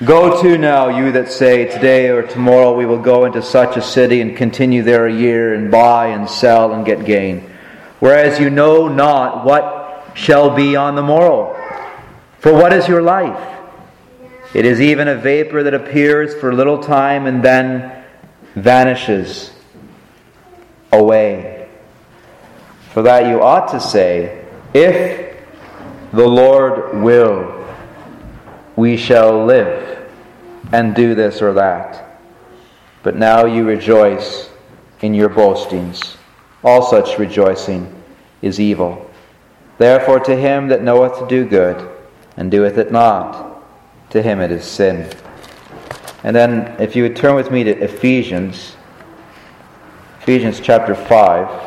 Go to now, you that say, today or tomorrow we will go into such a city and continue there a year and buy and sell and get gain. Whereas you know not what shall be on the morrow. For what is your life? It is even a vapor that appears for a little time and then vanishes away. For that you ought to say, if the Lord will, we shall live and do this or that. But now you rejoice in your boastings. All such rejoicing is evil. Therefore to him that knoweth to do good, and doeth it not, to him it is sin. And then if you would turn with me to Ephesians chapter 5.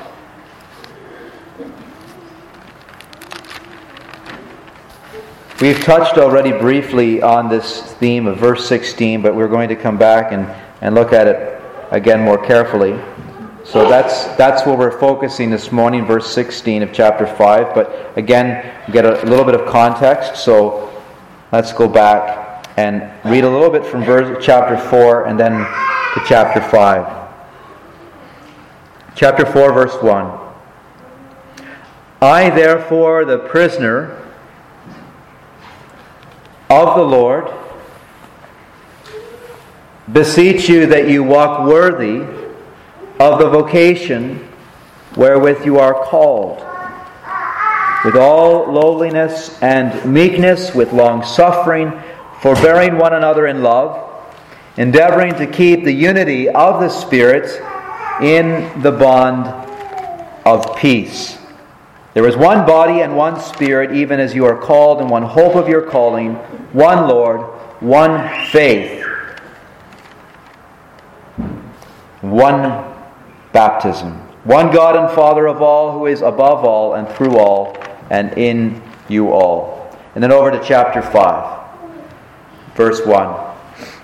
We've touched already briefly on this theme of verse 16, but we're going to come back and look at it again more carefully. So that's where we're focusing this morning, verse 16 of chapter 5. But again, get a little bit of context. So let's go back and read a little bit from chapter 4 and then to chapter 5. Chapter 4, verse 1. I, therefore, the prisoner of the Lord, beseech you that you walk worthy of the vocation wherewith you are called, with all lowliness and meekness, with long suffering, forbearing one another in love, endeavoring to keep the unity of the Spirit in the bond of peace. There is one body and one Spirit, even as you are called, and one hope of your calling, one Lord, one faith, one baptism, one God and Father of all, who is above all and through all and in you all. And then over to chapter 5, verse 1.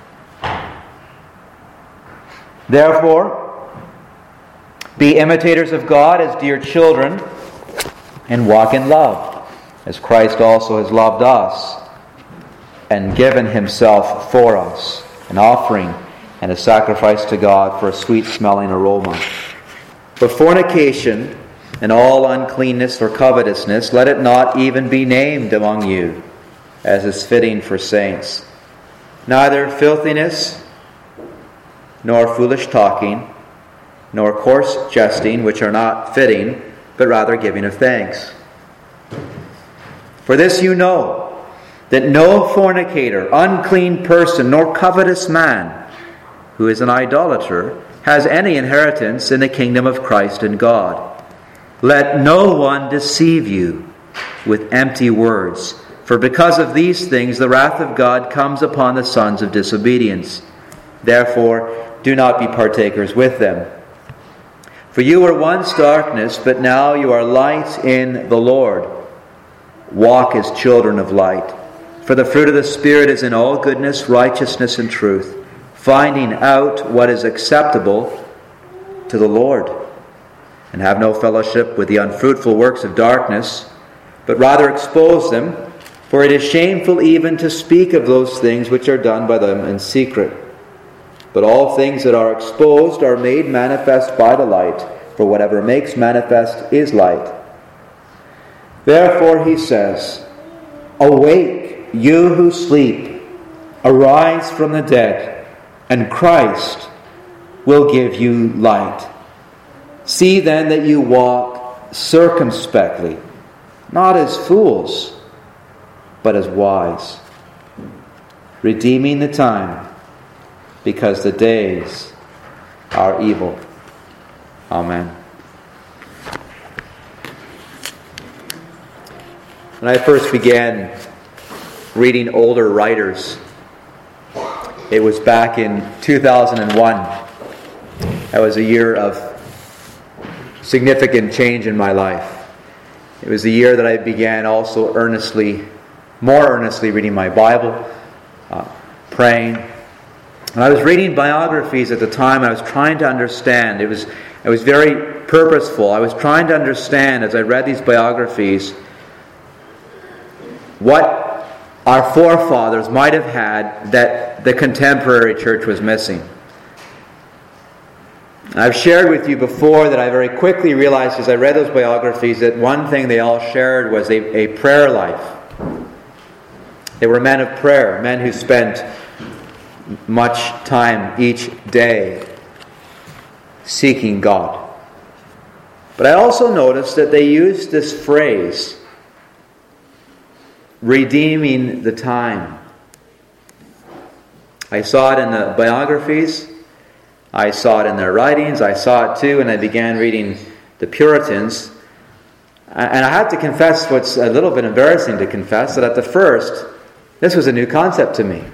Therefore, be imitators of God as dear children, and walk in love, as Christ also has loved us, and given himself for us, an offering and a sacrifice to God for a sweet-smelling aroma. But fornication and all uncleanness or covetousness, let it not even be named among you, as is fitting for saints. Neither filthiness, nor foolish talking, nor coarse jesting, which are not fitting, but rather giving of thanks. For this you know, that no fornicator, unclean person, nor covetous man, who is an idolater, has any inheritance in the kingdom of Christ and God. Let no one deceive you with empty words, for because of these things the wrath of God comes upon the sons of disobedience. Therefore, do not be partakers with them. For you were once darkness, but now you are light in the Lord. Walk as children of light. For the fruit of the Spirit is in all goodness, righteousness, and truth, finding out what is acceptable to the Lord. And have no fellowship with the unfruitful works of darkness, but rather expose them, for it is shameful even to speak of those things which are done by them in secret. But all things that are exposed are made manifest by the light, for whatever makes manifest is light. Therefore he says, awake, you who sleep, arise from the dead, and Christ will give you light. See then that you walk circumspectly, not as fools, but as wise, redeeming the time, because the days are evil. Amen. When I first began reading older writers, it was back in 2001. That was a year of significant change in my life. It was the year that I began also more earnestly reading my Bible, praying. And I was reading biographies at the time. I was trying to understand. It was very purposeful. I was trying to understand, as I read these biographies, what our forefathers might have had that the contemporary church was missing. I've shared with you before that I very quickly realized as I read those biographies that one thing they all shared was a prayer life. They were men of prayer, men who spent much time each day seeking God. But I also noticed that they used this phrase, redeeming the time. I saw it in the biographies. I saw it in their writings. I saw it too when I began reading the Puritans. And I have to confess what's a little bit embarrassing to confess, that at the first, this was a new concept to me.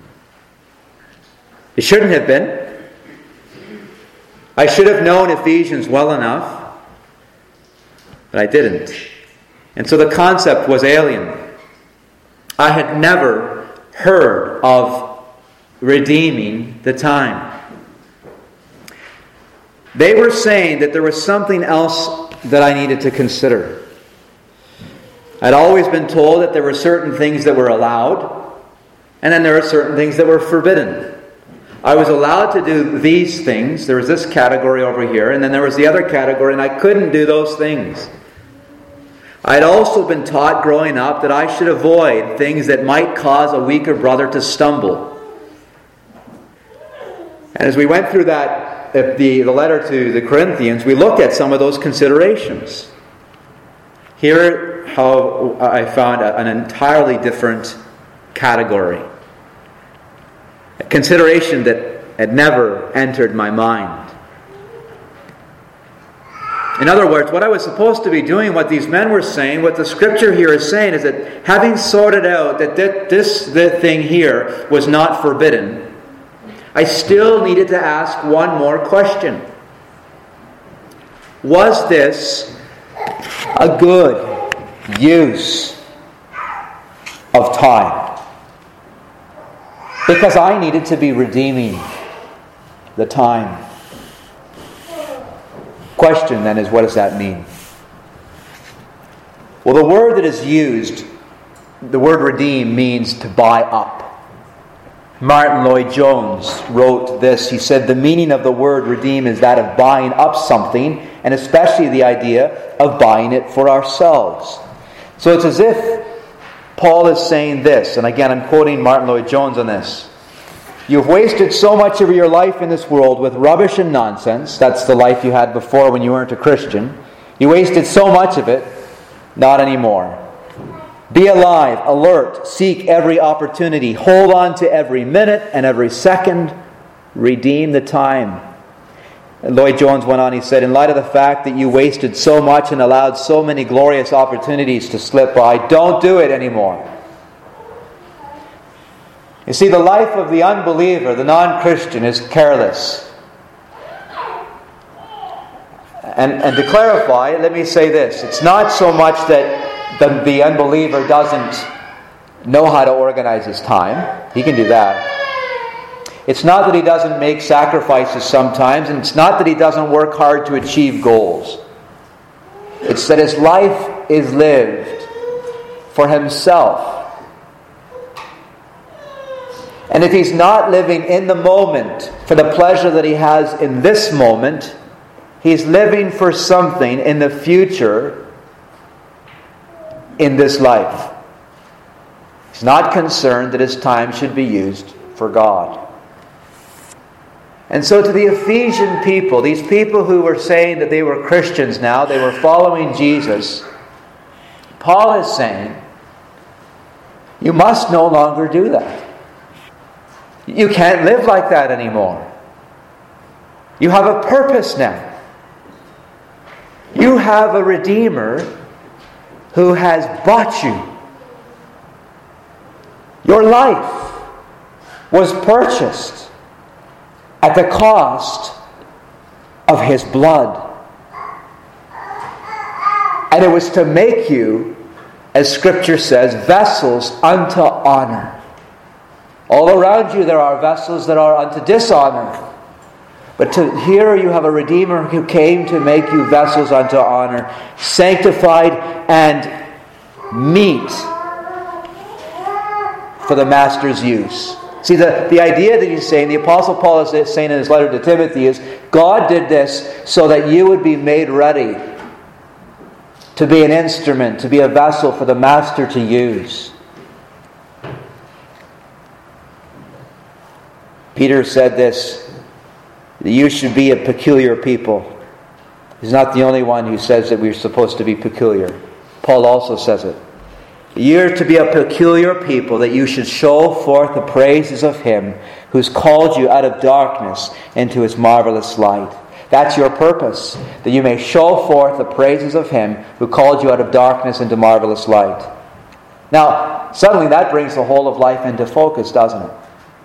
It shouldn't have been. I should have known Ephesians well enough, but I didn't. And so the concept was alien. I had never heard of redeeming the time. They were saying that there was something else that I needed to consider. I'd always been told that there were certain things that were allowed, and then there were certain things that were forbidden. I was allowed to do these things. There was this category over here, and then there was the other category, and I couldn't do those things. I'd also been taught growing up that I should avoid things that might cause a weaker brother to stumble. And as we went through that, the letter to the Corinthians, we looked at some of those considerations. Here, how I found an entirely different category. A consideration that had never entered my mind. In other words, what I was supposed to be doing, what these men were saying, what the Scripture here is saying, is that having sorted out that this thing here was not forbidden, I still needed to ask one more question. Was this a good use of time? Because I needed to be redeeming the time. Question then is, what does that mean? Well, the word that is used, the word redeem, means to buy up. Martin Lloyd-Jones wrote this. He said, the meaning of the word redeem is that of buying up something, and especially the idea of buying it for ourselves. So it's as if Paul is saying this, and again I'm quoting Martin Lloyd-Jones on this. You've wasted so much of your life in this world with rubbish and nonsense. That's the life you had before when you weren't a Christian. You wasted so much of it. Not anymore. Be alive, alert, seek every opportunity. Hold on to every minute and every second. Redeem the time. And Lloyd-Jones went on, he said, in light of the fact that you wasted so much and allowed so many glorious opportunities to slip by, don't do it anymore. You see, the life of the unbeliever, the non-Christian, is careless. And to clarify, let me say this. It's not so much that the unbeliever doesn't know how to organize his time. He can do that. It's not that he doesn't make sacrifices sometimes, and it's not that he doesn't work hard to achieve goals. It's that his life is lived for himself. And if he's not living in the moment for the pleasure that he has in this moment, he's living for something in the future in this life. He's not concerned that his time should be used for God. And so to the Ephesian people, these people who were saying that they were Christians now, they were following Jesus, Paul is saying, you must no longer do that. You can't live like that anymore. You have a purpose now. You have a Redeemer who has bought you. Your life was purchased at the cost of His blood. And it was to make you, as Scripture says, vessels unto honor. All around you there are vessels that are unto dishonor. But here you have a Redeemer who came to make you vessels unto honor, sanctified and meet for the master's use. See, the idea that he's saying, the Apostle Paul is saying in his letter to Timothy, is God did this so that you would be made ready to be an instrument, to be a vessel for the master to use. Peter said this, that you should be a peculiar people. He's not the only one who says that we're supposed to be peculiar. Paul also says it. You're to be a peculiar people, that you should show forth the praises of Him who's called you out of darkness into His marvelous light. That's your purpose, that you may show forth the praises of Him who called you out of darkness into marvelous light. Now, suddenly that brings the whole of life into focus, doesn't it?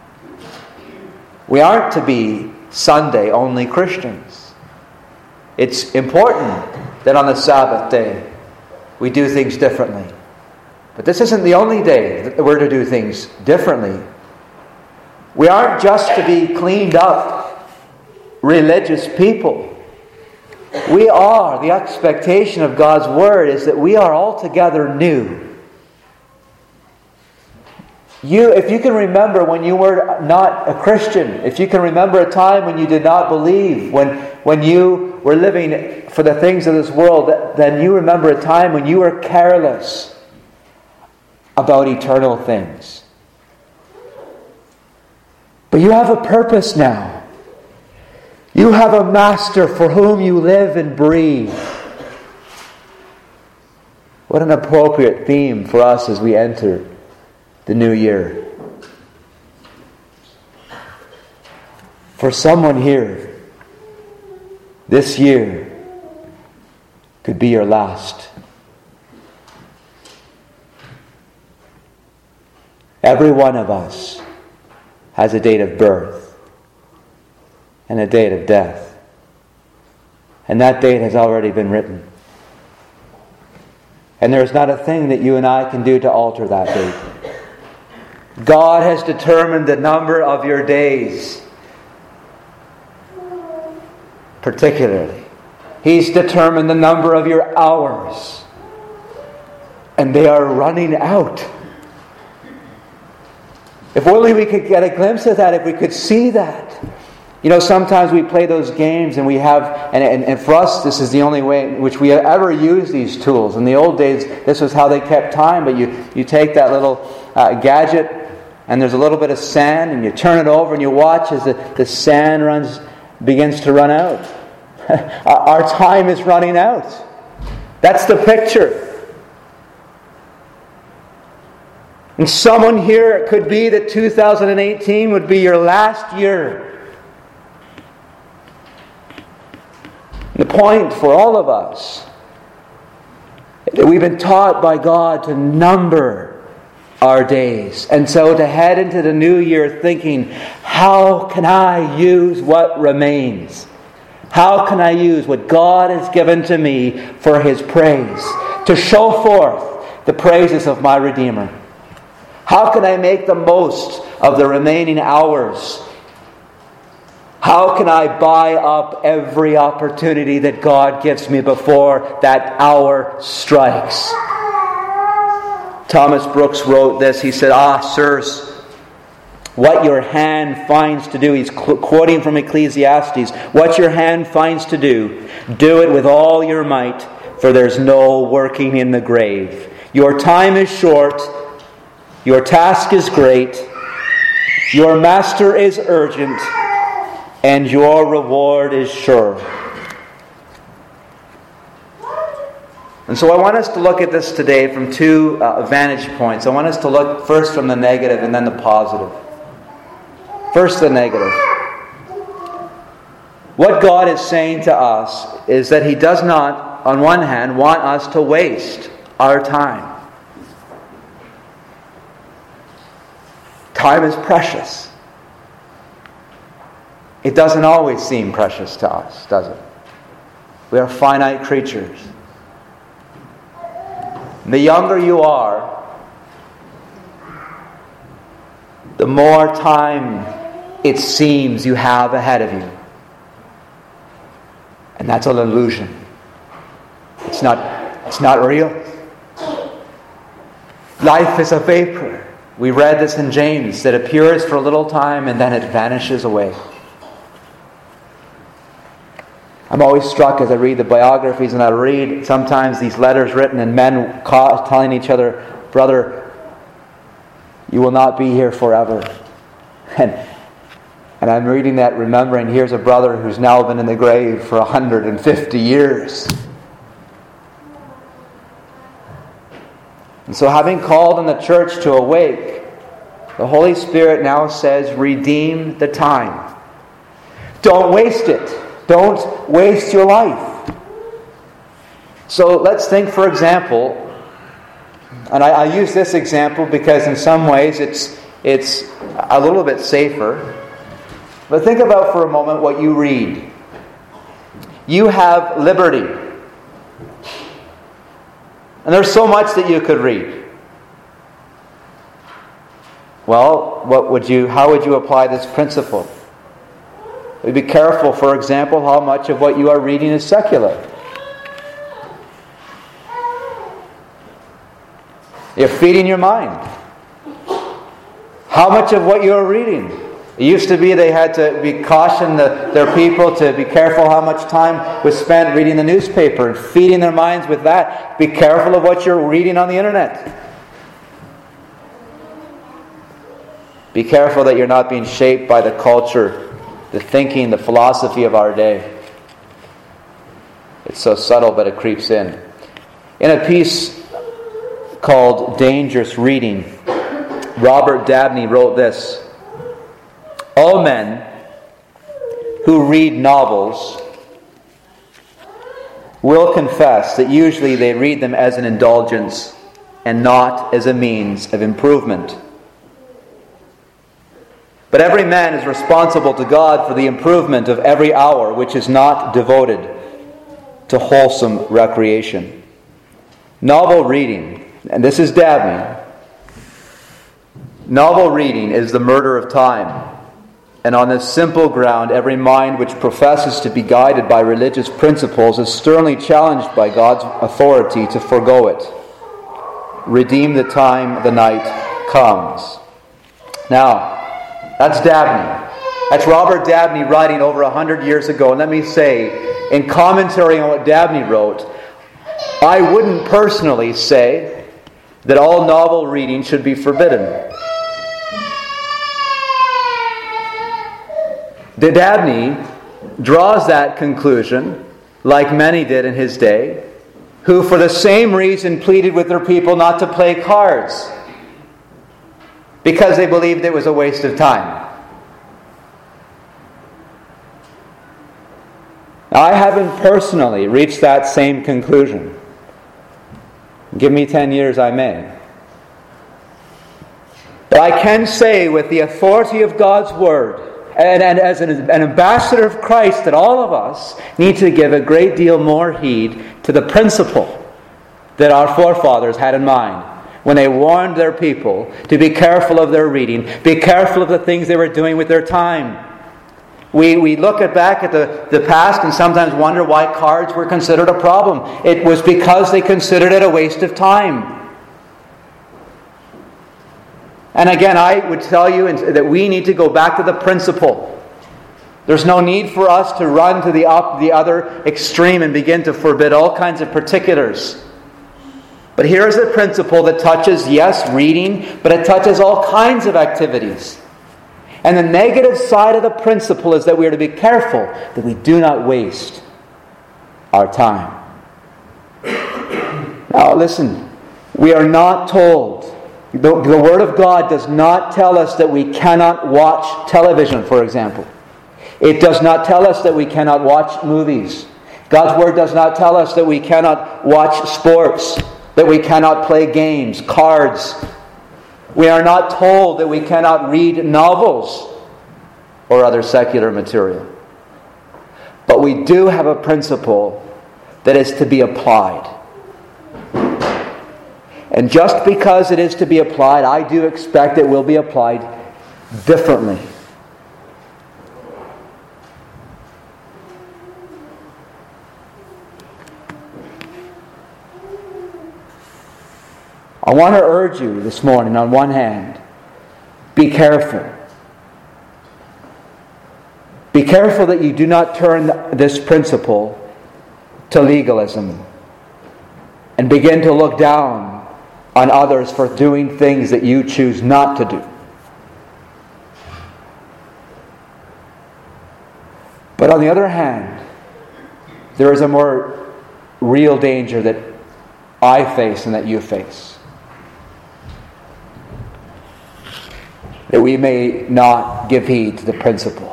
We aren't to be Sunday-only Christians. It's important that on the Sabbath day we do things differently. But this isn't the only day that we're to do things differently. We aren't just to be cleaned up religious people. We are, the expectation of God's Word is that we are altogether new. If you can remember when you were not a Christian, if you can remember a time when you did not believe, when you were living for the things of this world, then you remember a time when you were careless about eternal things. But you have a purpose now. You have a master for whom you live and breathe. What an appropriate theme for us as we enter the new year. For someone here, this year could be your last. Every one of us has a date of birth and a date of death. And that date has already been written. And there's not a thing that you and I can do to alter that date. God has determined the number of your days. Particularly, He's determined the number of your hours. And they are running out. If only we could get a glimpse of that, if we could see that. You know, sometimes we play those games and we have, and for us this is the only way in which we ever use these tools. In the old days, this was how they kept time, but you take that little gadget and there's a little bit of sand and you turn it over and you watch as the sand begins to run out. Our time is running out. That's the picture. And someone here, it could be that 2018 would be your last year. The point for all of us is that we've been taught by God to number our days. And so to head into the new year thinking, how can I use what remains? How can I use what God has given to me for His praise? To show forth the praises of my Redeemer. How can I make the most of the remaining hours? How can I buy up every opportunity that God gives me before that hour strikes? Thomas Brooks wrote this. He said, sirs, what your hand finds to do, he's quoting from Ecclesiastes, what your hand finds to do it with all your might, for there's no working in the grave. Your time is short. Your task is great, your master is urgent, and your reward is sure. And so I want us to look at this today from two vantage points. I want us to look first from the negative and then the positive. First, the negative. What God is saying to us is that He does not, on one hand, want us to waste our time. Time is precious. It doesn't always seem precious to us, does it? We are finite creatures. The younger you are, the more time it seems you have ahead of you. And that's an illusion. It's not real. Life is a vapor. We read this in James, that appears for a little time and then it vanishes away. I'm always struck as I read the biographies, and I read sometimes these letters written and men telling each other, "Brother, you will not be here forever." And I'm reading that, remembering here's a brother who's now been in the grave for 150 years. And so, having called on the church to awake, the Holy Spirit now says, redeem the time. Don't waste it. Don't waste your life. So let's think, for example, and I use this example because in some ways it's a little bit safer. But think about for a moment what you read. You have liberty. And there's so much that you could read. Well, how would you apply this principle? Be careful, for example, how much of what you are reading is secular. You're feeding your mind. How much of what you are reading? It used to be they had to caution their people to be careful how much time was spent reading the newspaper and feeding their minds with that. Be careful of what you're reading on the internet. Be careful that you're not being shaped by the culture, the thinking, the philosophy of our day. It's so subtle, but it creeps in. In a piece called Dangerous Reading, Robert Dabney wrote this: all men who read novels will confess that usually they read them as an indulgence and not as a means of improvement. But every man is responsible to God for the improvement of every hour which is not devoted to wholesome recreation. Novel reading, and this is Dabney, novel reading is the murder of time. And on this simple ground, every mind which professes to be guided by religious principles is sternly challenged by God's authority to forego it. Redeem the time, the night comes. Now, that's Dabney. That's Robert Dabney writing over 100 years ago. And let me say, in commentary on what Dabney wrote, I wouldn't personally say that all novel reading should be forbidden. Dabney draws that conclusion, like many did in his day, who for the same reason pleaded with their people not to play cards, because they believed it was a waste of time. I haven't personally reached that same conclusion. Give me 10 years, I may. But I can say with the authority of God's Word, and as an ambassador of Christ, that all of us need to give a great deal more heed to the principle that our forefathers had in mind when they warned their people to be careful of their reading, be careful of the things they were doing with their time. We look back at the past and sometimes wonder why cards were considered a problem. It was because they considered it a waste of time. And again, I would tell you that we need to go back to the principle. There's no need for us to run to the other extreme and begin to forbid all kinds of particulars. But here is a principle that touches, yes, reading, but it touches all kinds of activities. And the negative side of the principle is that we are to be careful that we do not waste our time. Now listen, we are not told, the Word of God does not tell us that we cannot watch television, for example. It does not tell us that we cannot watch movies. God's Word does not tell us that we cannot watch sports, that we cannot play games, cards. We are not told that we cannot read novels or other secular material. But we do have a principle that is to be applied. And just because it is to be applied, I do expect it will be applied differently. I want to urge you this morning, on one hand, be careful. Be careful that you do not turn this principle to legalism and begin to look down on others for doing things that you choose not to do. But on the other hand, there is a more real danger that I face and that you face. That we may not give heed to the principle.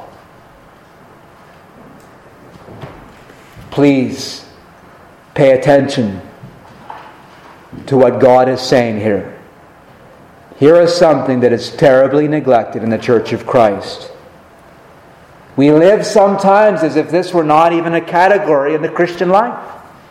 Please pay attention to what God is saying here. Here is something that is terribly neglected in the Church of Christ. We live sometimes as if this were not even a category in the Christian life.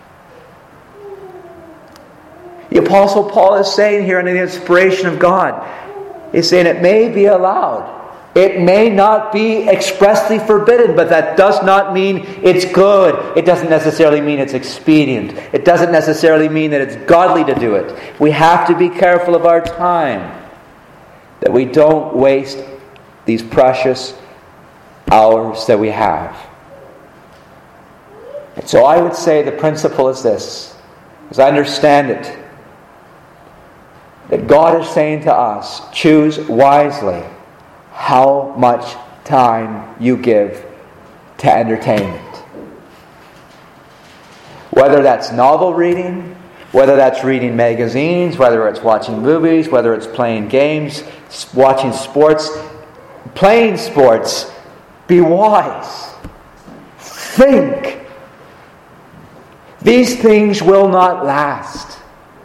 The Apostle Paul is saying here in the inspiration of God, he's saying it may be allowed. It may not be expressly forbidden, but that does not mean it's good. It doesn't necessarily mean it's expedient. It doesn't necessarily mean that it's godly to do it. We have to be careful of our time, that we don't waste these precious hours that we have. And so I would say the principle is this, as I understand it, that God is saying to us, choose wisely how much time you give to entertainment. Whether that's novel reading, whether that's reading magazines, whether it's watching movies, whether it's playing games, watching sports, playing sports, be wise. Think. These things will not last.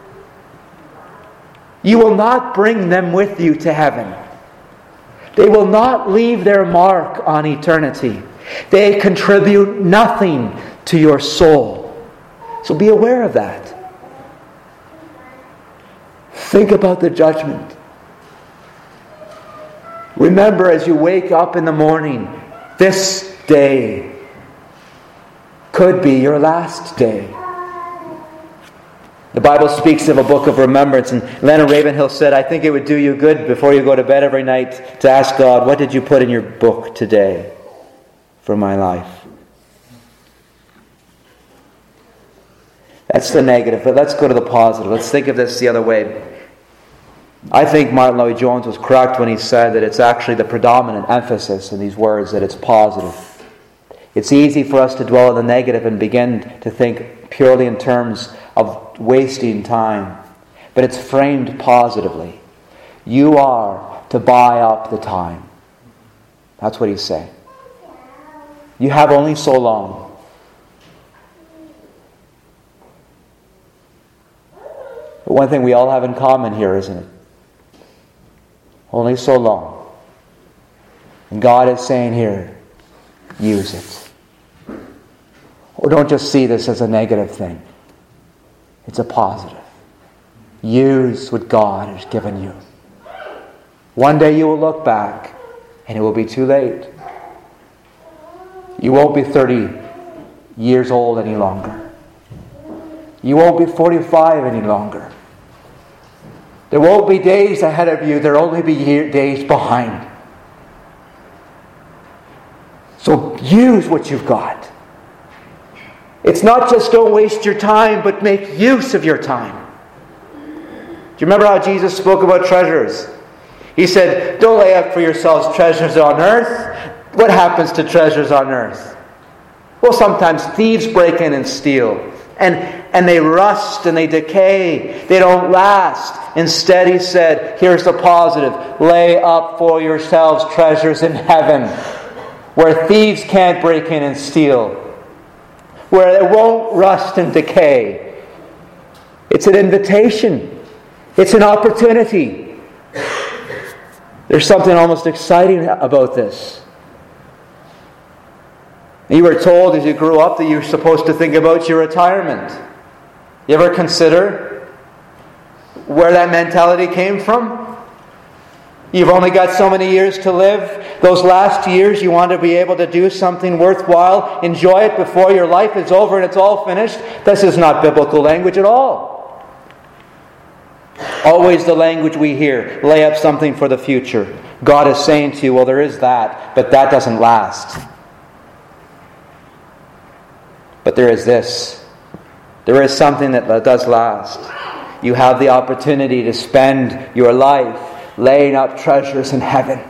You will not bring them with you to heaven. They will not leave their mark on eternity. They contribute nothing to your soul. So be aware of that. Think about the judgment. Remember as you wake up in the morning, this day could be your last day. The Bible speaks of a book of remembrance, and Leonard Ravenhill said, I think it would do you good before you go to bed every night to ask God, what did you put in your book today for my life? That's the negative, but let's go to the positive. Let's think of this the other way. I think Martin Lloyd-Jones was correct when he said that it's actually the predominant emphasis in these words that it's positive. It's easy for us to dwell on the negative and begin to think purely in terms of wasting time. But it's framed positively. You are to buy up the time. That's what he's saying. You have only so long. But one thing we all have in common here, isn't it? Only so long. And God is saying here, use it. Or don't just see this as a negative thing. It's a positive. Use what God has given you. One day you will look back and it will be too late. You won't be 30 years old any longer. You won't be 45 any longer. There won't be days ahead of you. There will only be days behind. So use what you've got. It's not just don't waste your time, but make use of your time. Do you remember how Jesus spoke about treasures? He said, don't lay up for yourselves treasures on earth. What happens to treasures on earth? Well, sometimes thieves break in and steal. And they rust and they decay. They don't last. Instead, he said, here's the positive. Lay up for yourselves treasures in heaven, where thieves can't break in and steal, where it won't rust and decay. It's an invitation. It's an opportunity. There's something almost exciting about this. You were told as you grew up that you were supposed to think about your retirement. You ever consider where that mentality came from? You've only got so many years to live. Those last years you want to be able to do something worthwhile. Enjoy it before your life is over and it's all finished. This is not biblical language at all. Always the language we hear. Lay up something for the future. God is saying to you, well, there is that, but that doesn't last. But there is this. There is something that does last. You have the opportunity to spend your life laying up treasures in heaven.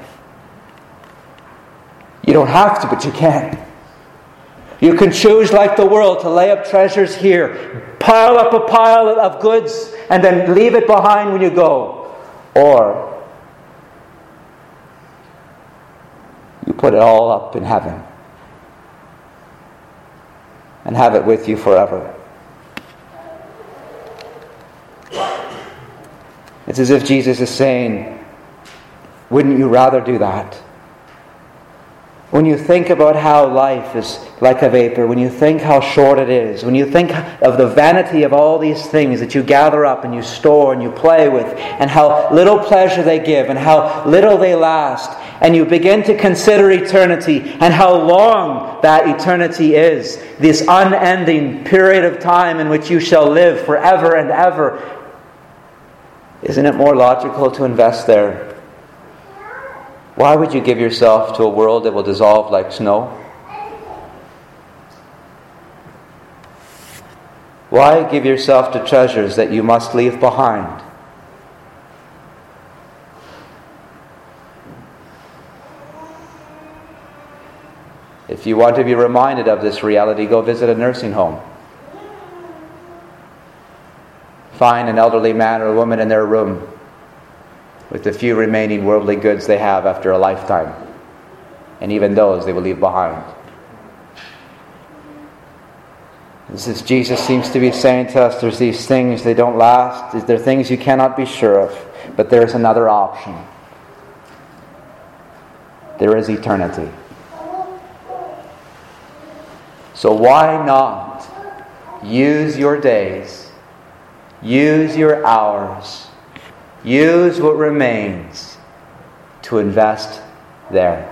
You don't have to, but you can. You can choose, like the world, to lay up treasures here, pile up a pile of goods, and then leave it behind when you go. Or you put it all up in heaven and have it with you forever. It's as if Jesus is saying, wouldn't you rather do that? When you think about how life is like a vapor, when you think how short it is, when you think of the vanity of all these things that you gather up and you store and you play with, and how little pleasure they give and how little they last, and you begin to consider eternity and how long that eternity is, this unending period of time in which you shall live forever and ever, isn't it more logical to invest there? Why would you give yourself to a world that will dissolve like snow? Why give yourself to treasures that you must leave behind? If you want to be reminded of this reality, go visit a nursing home. Find an elderly man or woman in their room with the few remaining worldly goods they have after a lifetime. And even those they will leave behind. This is Jesus seems to be saying to us, there's these things, they don't last. They're things you cannot be sure of. But there's another option. There is eternity. So why not use your days, use your hours, use what remains to invest there.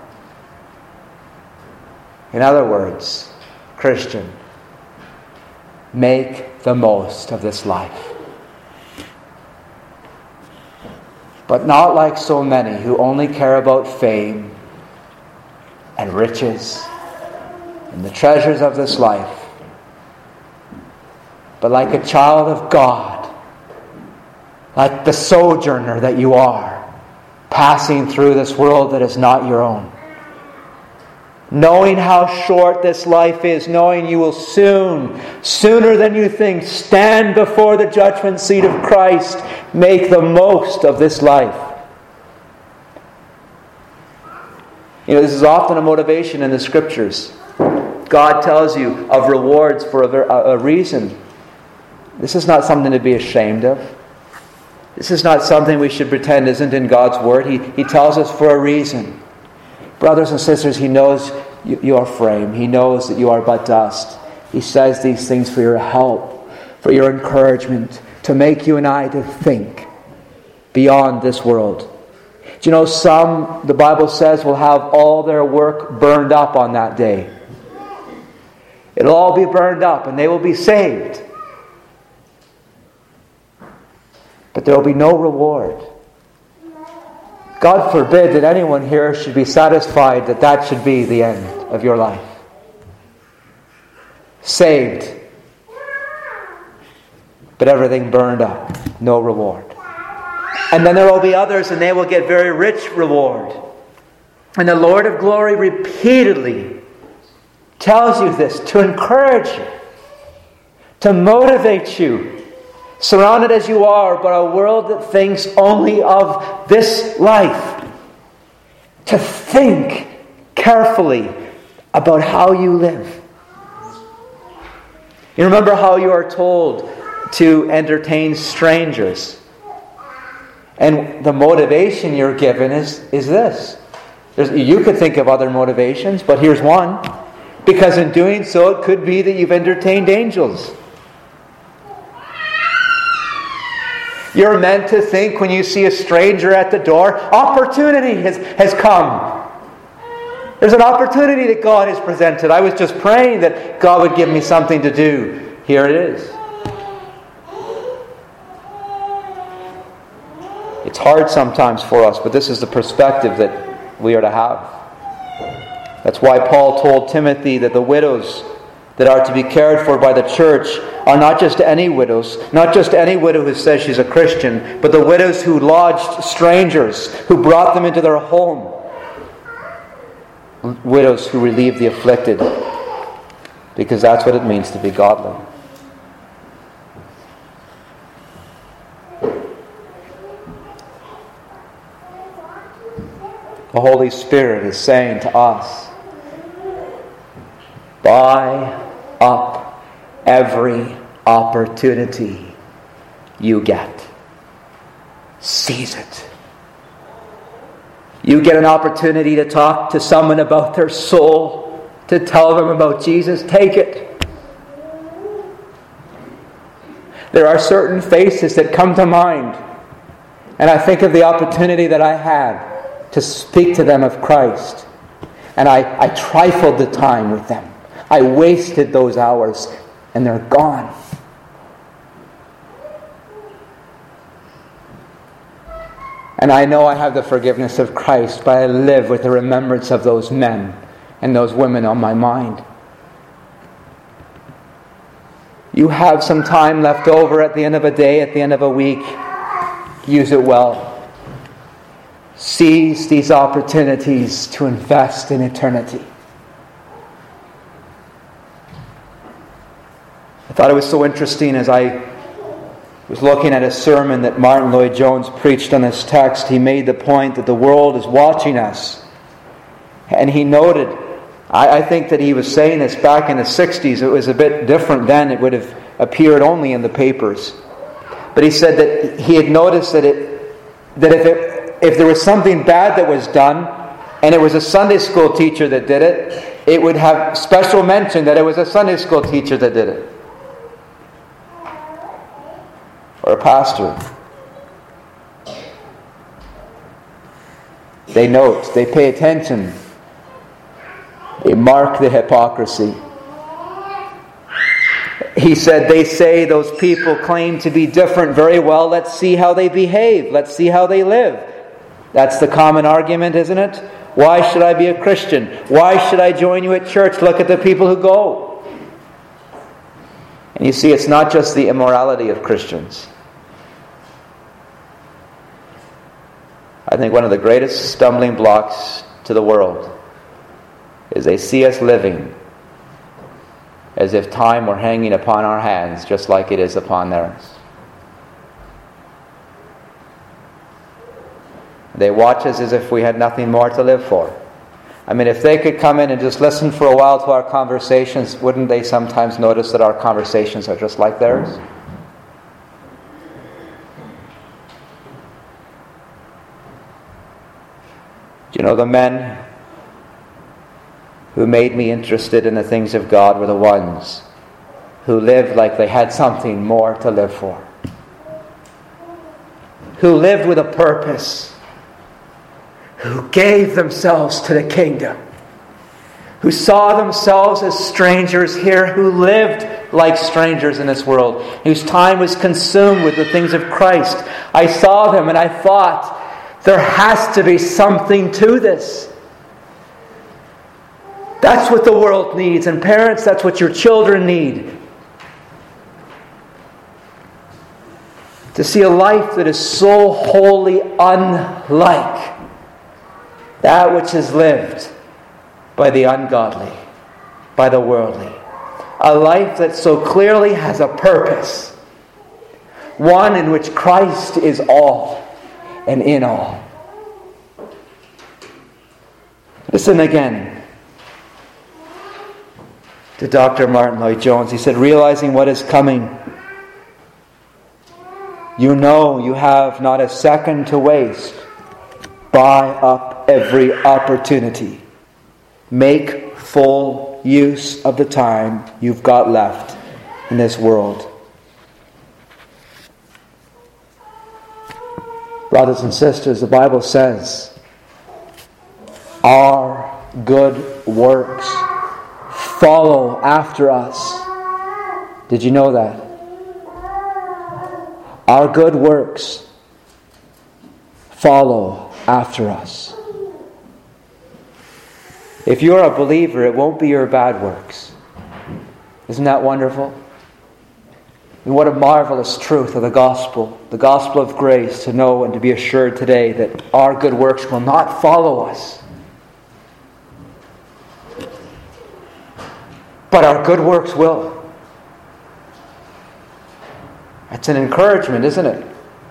In other words, Christian, make the most of this life. But not like so many who only care about fame and riches and the treasures of this life. But like a child of God, like the sojourner that you are, passing through this world that is not your own. Knowing how short this life is, knowing you will soon, sooner than you think, stand before the judgment seat of Christ, make the most of this life. You know, this is often a motivation in the Scriptures. God tells you of rewards for a reason. This is not something to be ashamed of. This is not something we should pretend isn't in God's Word. He tells us for a reason. Brothers and sisters, He knows your frame. He knows that you are but dust. He says these things for your help, for your encouragement, to make you and I to think beyond this world. Do you know some, the Bible says, will have all their work burned up on that day. It'll all be burned up and they will be saved. But there will be no reward. God forbid that anyone here should be satisfied that that should be the end of your life. Saved, but everything burned up. No reward. And then there will be others and they will get very rich reward. And the Lord of glory repeatedly tells you this to encourage you, to motivate you, surrounded as you are by a world that thinks only of this life, to think carefully about how you live. You remember how you are told to entertain strangers. And the motivation you're given is this. You could think of other motivations, but here's one. Because in doing so, it could be that you've entertained angels. You're meant to think when you see a stranger at the door, opportunity has come. There's an opportunity that God has presented. I was just praying that God would give me something to do. Here it is. It's hard sometimes for us, but this is the perspective that we are to have. That's why Paul told Timothy that the widows that are to be cared for by the church are not just any widows, not just any widow who says she's a Christian, but the widows who lodged strangers, who brought them into their home. Widows who relieve the afflicted, because that's what it means to be godly. The Holy Spirit is saying to us, buy up every opportunity you get. Seize it. You get an opportunity to talk to someone about their soul, to tell them about Jesus, take it. There are certain faces that come to mind, and I think of the opportunity that I had to speak to them of Christ. And I trifled the time with them. I wasted those hours, and they're gone. And I know I have the forgiveness of Christ, but I live with the remembrance of those men and those women on my mind. You have some time left over at the end of a day, at the end of a week. Use it well. Seize these opportunities to invest in eternity. I thought it was so interesting as I was looking at a sermon that Martin Lloyd-Jones preached on this text. He made the point that the world is watching us. And he noted, I think that he was saying this back in the 60s. It was a bit different then. It would have appeared only in the papers. But he said that he had noticed that if there was something bad that was done, and it was a Sunday school teacher that did it, it would have special mention that it was a Sunday school teacher that did it. Or a pastor. They note, they pay attention. They mark the hypocrisy. He said, they say those people claim to be different. Very well, let's see how they behave. Let's see how they live. That's the common argument, isn't it? Why should I be a Christian? Why should I join you at church? Look at the people who go. And you see, it's not just the immorality of Christians. I think one of the greatest stumbling blocks to the world is they see us living as if time were hanging upon our hands just like it is upon theirs. They watch us as if we had nothing more to live for. I mean, if they could come in and just listen for a while to our conversations, wouldn't they sometimes notice that our conversations are just like theirs? Do you know, the men who made me interested in the things of God were the ones who lived like they had something more to live for. Who lived with a purpose. Who gave themselves to the kingdom. Who saw themselves as strangers here. Who lived like strangers in this world. Whose time was consumed with the things of Christ. I saw them and I thought, there has to be something to this. That's what the world needs. And parents, that's what your children need. To see a life that is so wholly unlike that which is lived by the ungodly, by the worldly. A life that so clearly has a purpose. One in which Christ is all and in all. Listen again to Dr. Martin Lloyd-Jones. He said, realizing what is coming, you know you have not a second to waste. Buy up every opportunity. Make full use of the time you've got left in this world. Brothers and sisters, the Bible says, our good works follow after us. Did you know that? Our good works follow after us. If you're a believer, it won't be your bad works. Isn't that wonderful? And what a marvelous truth of the gospel of grace, to know and to be assured today that our good works will not follow us. But our good works will. That's an encouragement, isn't it?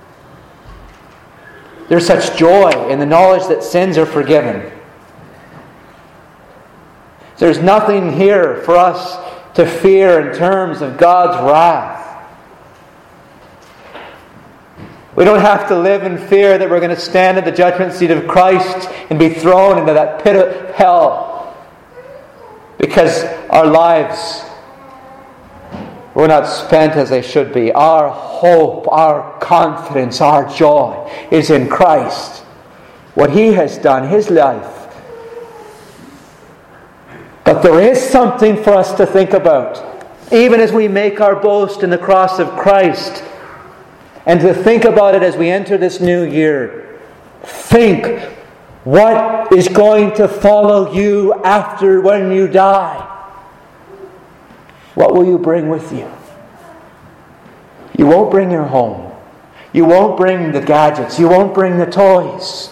There's such joy in the knowledge that sins are forgiven. There's nothing here for us to fear in terms of God's wrath. We don't have to live in fear that we're going to stand at the judgment seat of Christ and be thrown into that pit of hell because our lives were not spent as they should be. Our hope, our confidence, our joy is in Christ. What He has done, His life. But there is something for us to think about, even as we make our boast in the cross of Christ, and to think about it as we enter this new year. Think, what is going to follow you after when you die? What will you bring with you? You won't bring your home. You won't bring the gadgets. You won't bring the toys.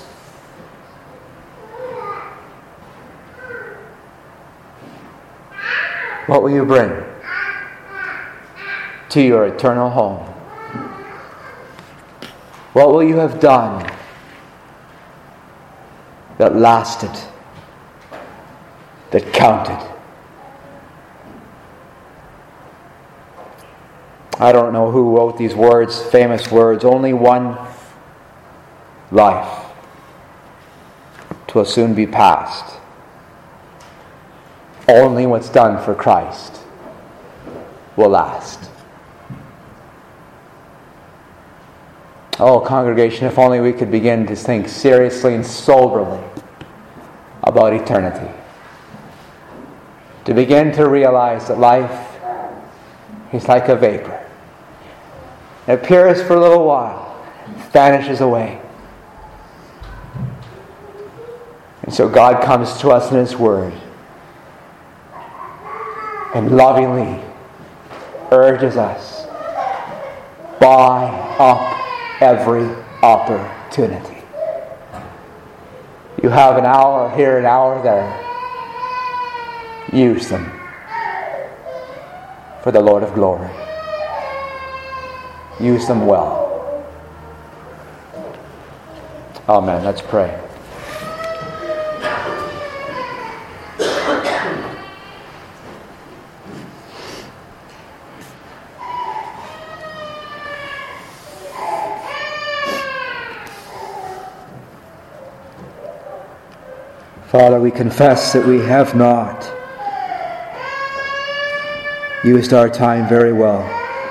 What will you bring to your eternal home? What will you have done that lasted, that counted? I don't know who wrote these words, famous words. Only one life. 'Twill soon be past. Only what's done for Christ will last. Oh, congregation, if only we could begin to think seriously and soberly about eternity. To begin to realize that life is like a vapor. It appears for a little while, vanishes away. And so God comes to us in His Word and lovingly urges us, buy up every opportunity. You have an hour here, an hour there. Use them for the Lord of glory. Use them well. Amen. Let's pray. Father, we confess that we have not used our time very well.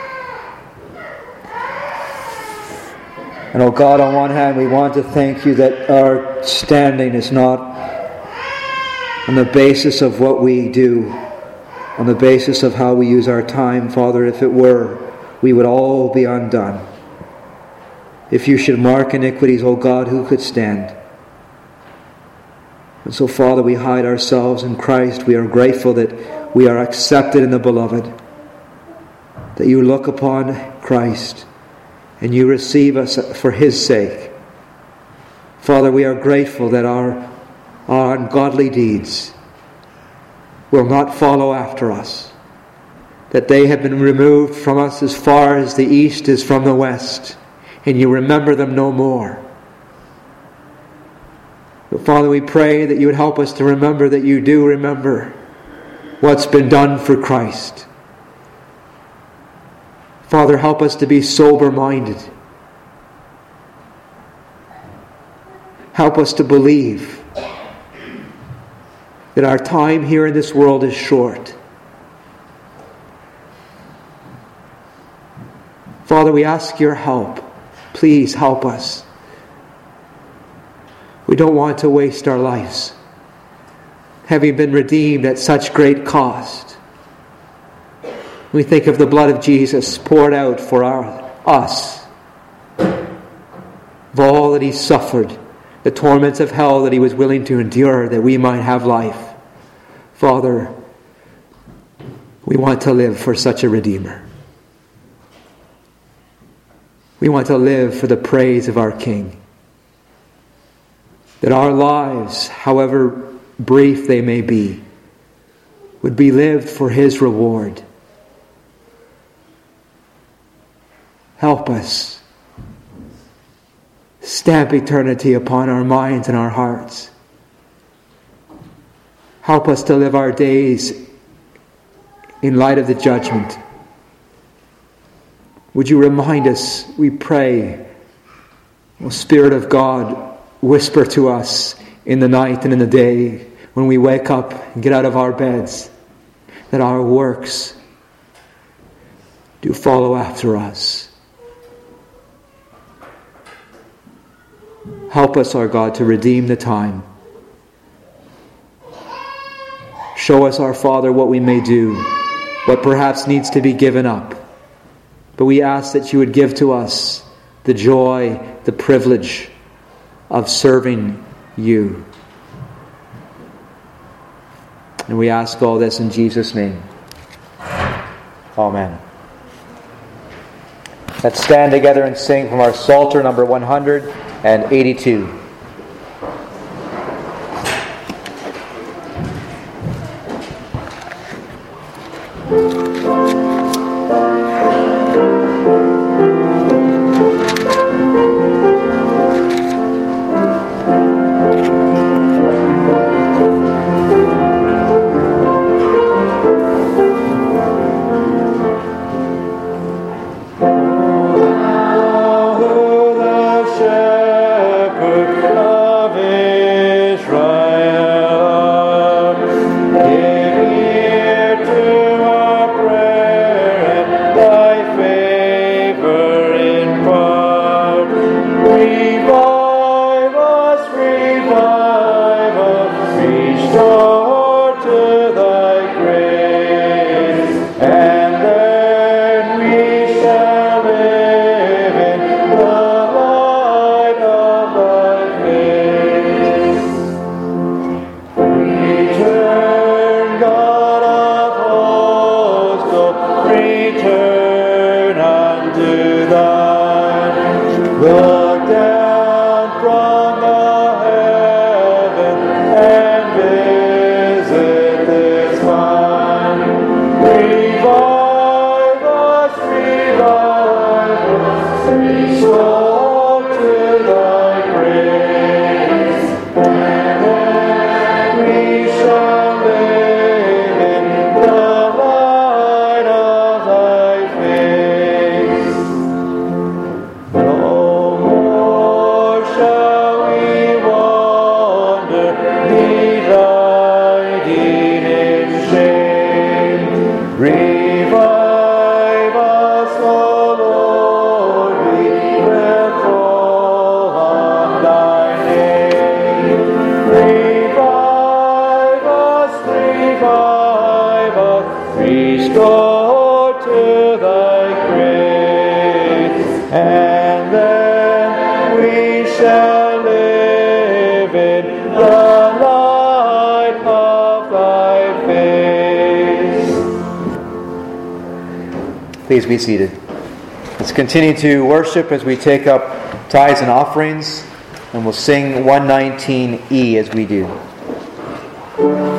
And oh God, on one hand, we want to thank You that our standing is not on the basis of what we do, on the basis of how we use our time. Father, if it were, we would all be undone. If You should mark iniquities, oh God, who could stand? And so, Father, we hide ourselves in Christ. We are grateful that we are accepted in the Beloved, that You look upon Christ and You receive us for His sake. Father, we are grateful that our ungodly deeds will not follow after us, that they have been removed from us as far as the east is from the west, and You remember them no more. But Father, we pray that You would help us to remember that You do remember what's been done for Christ. Father, help us to be sober-minded. Help us to believe that our time here in this world is short. Father, we ask Your help. Please help us. We don't want to waste our lives, having been redeemed at such great cost. We think of the blood of Jesus poured out for us, of all that He suffered, the torments of hell that He was willing to endure that we might have life. Father, we want to live for such a Redeemer. We want to live for the praise of our King. That our lives, however brief they may be, would be lived for His reward. Help us stamp eternity upon our minds and our hearts. Help us to live our days in light of the judgment. Would you remind us, we pray, O Spirit of God, whisper to us in the night and in the day when we wake up and get out of our beds, that our works do follow after us. Help us, our God, to redeem the time. Show us, our Father, what we may do, what perhaps needs to be given up. But we ask that you would give to us the joy, the privilege of serving you. And we ask all this in Jesus' name. Amen. Let's stand together and sing from our Psalter number 182. Please be seated. Let's continue to worship as we take up tithes and offerings, and we'll sing 119E as we do.